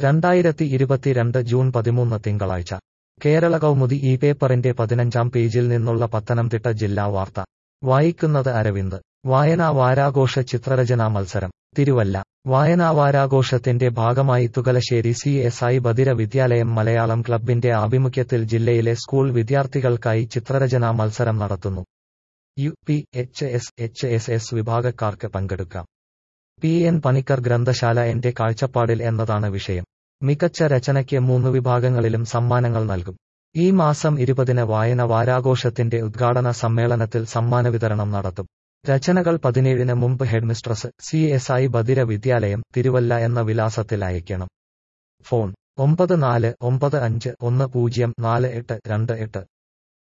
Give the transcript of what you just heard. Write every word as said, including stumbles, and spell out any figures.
രണ്ടായിരത്തി ഇരുപത്തിരണ്ട് ജൂൺ പതിമൂന്ന് തിങ്കളാഴ്ച കേരള കൗമുദി ഈ പേപ്പറിന്റെ പതിനഞ്ചാം പേജിൽ നിന്നുള്ള പത്തനംതിട്ട ജില്ലാ വാർത്ത വായിക്കുന്നത് അരവിന്ദ്. വായനാ വാരാഘോഷ ചിത്രരചനാ മത്സരം തിരുവല്ല. വായനാ വാരാഘോഷത്തിന്റെ ഭാഗമായി തുകലശ്ശേരി സി എസ് ഐ ബധിര വിദ്യാലയം മലയാളം ക്ലബിന്റെ ആഭിമുഖ്യത്തിൽ ജില്ലയിലെ സ്കൂൾ വിദ്യാർത്ഥികൾക്കായി ചിത്രരചനാ മത്സരം നടത്തുന്നു. U P, H S, H S S വിഭാഗക്കാർക്ക് പങ്കെടുക്കാം. പി എൻ പണിക്കർ ഗ്രന്ഥശാല എന്റെ കാഴ്ചപ്പാടിൽ എന്നതാണ് വിഷയം. മികച്ച രചനയ്ക്ക് മൂന്ന് വിഭാഗങ്ങളിലും സമ്മാനങ്ങൾ നൽകും. ഈ മാസം ഇരുപതിന് വായന വാരാഘോഷത്തിന്റെ ഉദ്ഘാടന സമ്മേളനത്തിൽ സമ്മാന വിതരണം നടത്തും. രചനകൾ പതിനേഴിന് മുമ്പ് ഹെഡ്മിസ്ട്രസ്, സി എസ് ഐ ബധിര വിദ്യാലയം, തിരുവല്ല എന്ന വിലാസത്തിൽ അയക്കണം. ഫോൺ ഒമ്പത് നാല് ഒമ്പത് അഞ്ച് ഒന്ന് പൂജ്യം നാല് എട്ട് രണ്ട് എട്ട്.